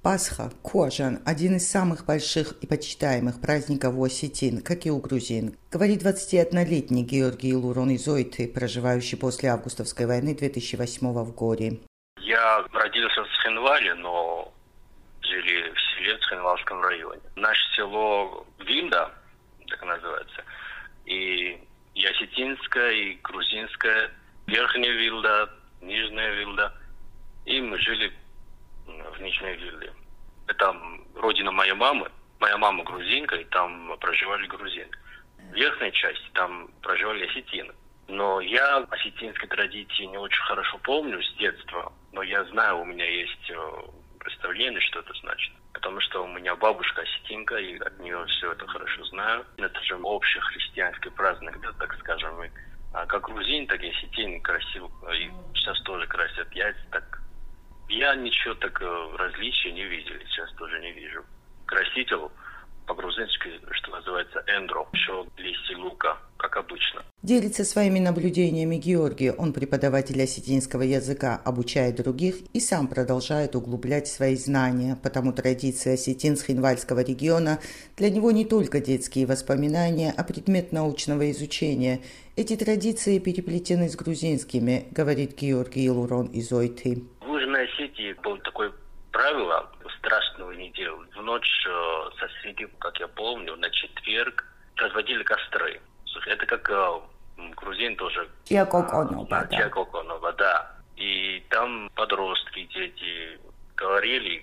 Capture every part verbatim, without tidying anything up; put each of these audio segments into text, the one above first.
Пасха, Кожан – один из самых больших и почитаемых праздников у осетин, как и у грузин, говорит двадцатиоднолетний Георгий Лурон из Ойты, проживающий после августовской войны две тысячи восьмого в Горе. Я родился в Цхинвале, но жили в селе в Цхинвальском районе. Наше село Вильда, так называется, и, и осетинская, и грузинская, Верхняя Вильда, Нижняя Вильда, и мы жили в Нижней Вильде. Это родина моей мамы. Моя мама грузинка, и там проживали грузины. В верхней части там проживали осетины. Но я осетинской традиции не очень хорошо помню с детства, но я знаю, у меня есть представление, что это значит. Потому что у меня бабушка осетинка, и от нее все это хорошо знаю. Это же общий христианский праздник, да, так скажем. И, а как грузин, так и осетин красиво, и сейчас тоже красят яйца, так. Я ничего так различия не видел, сейчас тоже не вижу. Краситель по-грузински, что называется, эндро, еще листья лука, как обычно. Делится своими наблюдениями Георгий. Он преподаватель осетинского языка, обучает других и сам продолжает углублять свои знания. Потому традиции осетин Цхинвальского региона для него не только детские воспоминания, а предмет научного изучения. Эти традиции переплетены с грузинскими, говорит Георгий Лурон из Ойты. В Южной Осетии было такое правило, страшного не делать. В ночь э, со среды, как я помню, на четверг разводили костры. Это как э, грузин тоже. Чиакоконова, да. Чиакоконова, да. И там подростки, дети говорили,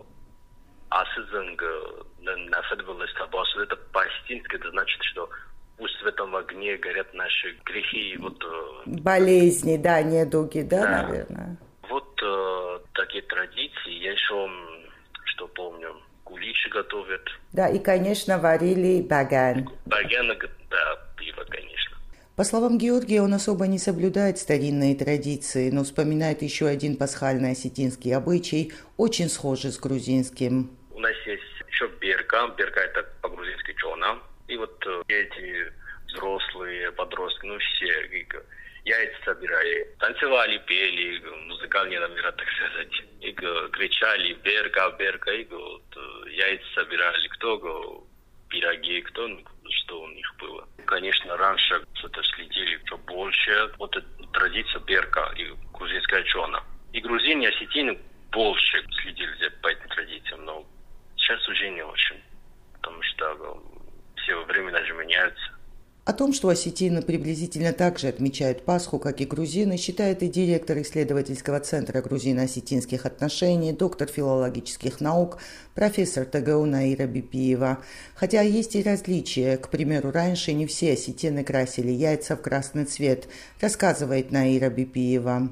асызынг, нафедвалась табасу. Это по-осетински, это значит, что пусть в этом огне горят наши грехи. Вот, болезни, да, недуги, да, да. наверное. Вот э, такие традиции. Я еще, что помню, куличи готовят. Да, и, конечно, варили баган. Баган, да, пиво, конечно. По словам Георгия, он особо не соблюдает старинные традиции, но вспоминает еще один пасхальный осетинский обычай, очень схожий с грузинским. У нас есть еще берка. Берка – это по-грузински чона. И вот э, эти взрослые, подростки, ну все, яйца собирали, танцевали, пели, музыкальные номера, так сказать. И кричали «берка, берка», и вот, яйца собирали, кто пироги, кто что у них было. Конечно, раньше что-то следили что больше. Вот эта традиция берка и грузинская чона. И грузины, и осетины больше следили по этим традициям, но сейчас уже не очень, потому что все времена же меняются. О том, что осетины приблизительно так же отмечают Пасху, как и грузины, считает и директор исследовательского центра грузино-осетинских отношений, доктор филологических наук, профессор ТГУ Наира Бипиева. Хотя есть и различия. К примеру, раньше не все осетины красили яйца в красный цвет, рассказывает Наира Бипиева.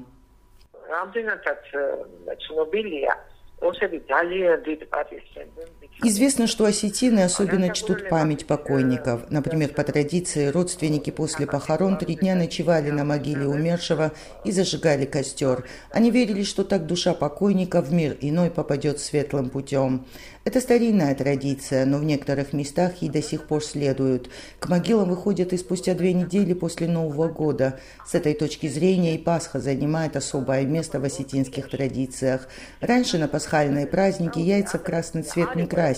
Известно, что осетины особенно чтут память покойников. Например, по традиции родственники после похорон три дня ночевали на могиле умершего и зажигали костер. Они верили, что так душа покойника в мир иной попадет светлым путем. Это старинная традиция, но в некоторых местах ей до сих пор следуют. К могилам выходят и спустя две недели после Нового года. С этой точки зрения и Пасха занимает особое место в осетинских традициях. Раньше на пасхальные праздники яйца в красный цвет не красили.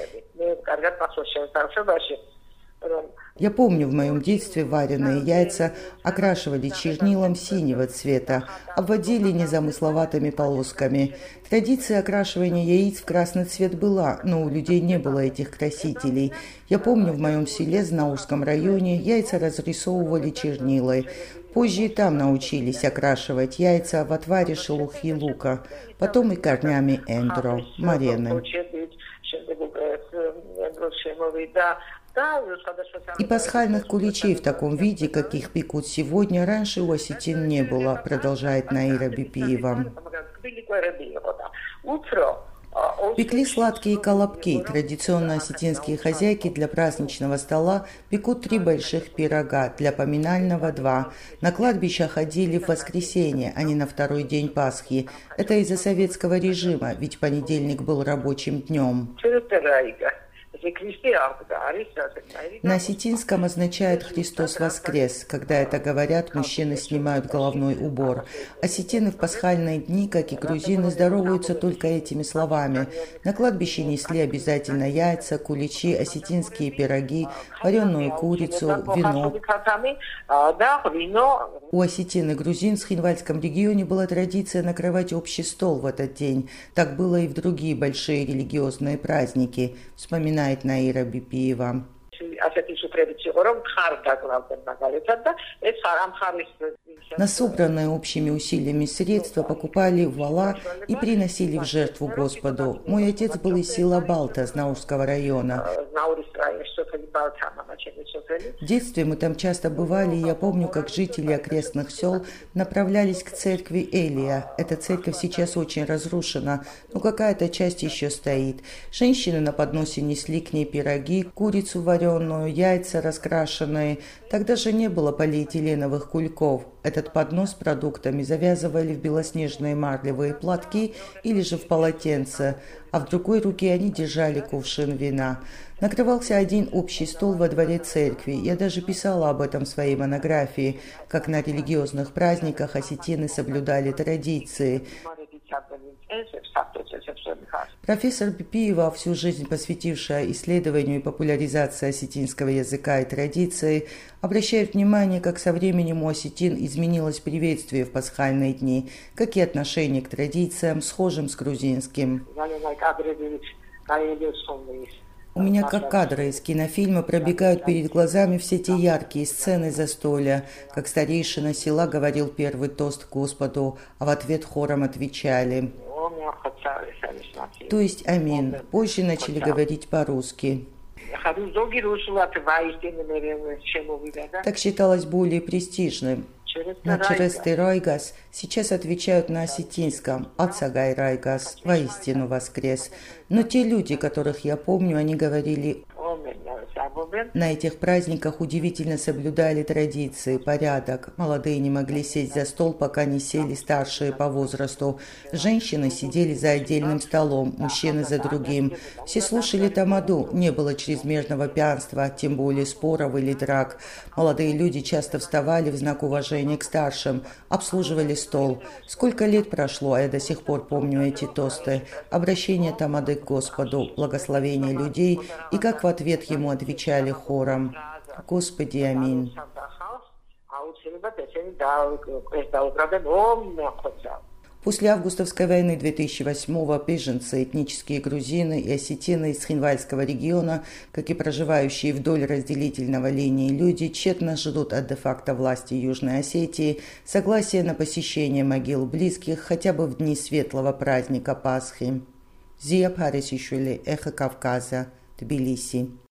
Я помню, в моем детстве вареные яйца окрашивали чернилом синего цвета, обводили незамысловатыми полосками. Традиция окрашивания яиц в красный цвет была, но у людей не было этих красителей. Я помню, в моем селе, Знаурском районе, яйца разрисовывали чернилой. Позже и там научились окрашивать яйца в отваре шелухи лука, потом и корнями эндро, марены. И пасхальных куличей в таком виде, как их пекут сегодня, раньше у осетин не было, продолжает Наира Бипиева. Пекли сладкие колобки. Традиционно осетинские хозяйки для праздничного стола пекут три больших пирога, для поминального два. На кладбище ходили в воскресенье, а не на второй день Пасхи. Это из-за советского режима, ведь понедельник был рабочим днем. На осетинском означает «Христос воскрес». Когда это говорят, мужчины снимают головной убор. Осетины в пасхальные дни, как и грузины, здороваются только этими словами. На кладбище несли обязательно яйца, куличи, осетинские пироги, вареную курицу, вино. У осетин и грузин в Схинвальском регионе была традиция накрывать общий стол в этот день. Так было и в другие большие религиозные праздники, вспоминает Наира Бипиева. На собранные общими усилиями средства покупали вала и приносили в жертву Господу. Мой отец был из села Балта, Знаурского района. В детстве мы там часто бывали, и я помню, как жители окрестных сел направлялись к церкви Элия. Эта церковь сейчас очень разрушена, но какая-то часть еще стоит. Женщины на подносе несли к ней пироги, курицу вареную, яйца раскрашенные. Тогда же не было полиэтиленовых кульков. Этот поднос с продуктами завязывали в белоснежные марлевые платки или же в полотенце, а в другой руке они держали кувшин вина. Накрывался один общий стол во дворе церкви. Я даже писала об этом в своей монографии, как на религиозных праздниках осетины соблюдали традиции. Профессор Бипиева, всю жизнь посвятившая исследованию и популяризации осетинского языка и традиций, обращает внимание, как со временем у осетин изменилось приветствие в пасхальные дни, как и отношение к традициям, схожим с грузинским. У меня как кадры из кинофильма пробегают перед глазами все те яркие сцены застолья, как старейшина села говорил первый тост к Господу, а в ответ хором отвечали. То есть «Амин». Позже начали говорить по-русски. Так считалось более престижным. На «Чересты Райгас» сейчас отвечают на осетинском «Ацагай Райгас», «Воистину воскрес». Но те люди, которых я помню, они говорили на этих праздниках удивительно соблюдали традиции, порядок. Молодые не могли сесть за стол, пока не сели старшие по возрасту. Женщины сидели за отдельным столом, мужчины за другим. Все слушали тамаду, не было чрезмерного пьянства, тем более споров или драк. Молодые люди часто вставали в знак уважения к старшим, обслуживали стол. Сколько лет прошло, а я до сих пор помню эти тосты. Обращение тамады к Господу, благословение людей и как в ответ ему отвечали хором: «Господи, аминь». После августовской войны две тысячи восьмого беженцы, этнические грузины и осетины из Схинвальского региона, как и проживающие вдоль разделительного линии люди, тщетно ждут от де-факто власти Южной Осетии согласия на посещение могил близких хотя бы в дни светлого праздника Пасхи. Зия Парисишвили, Эхо Кавказа, Тбилиси.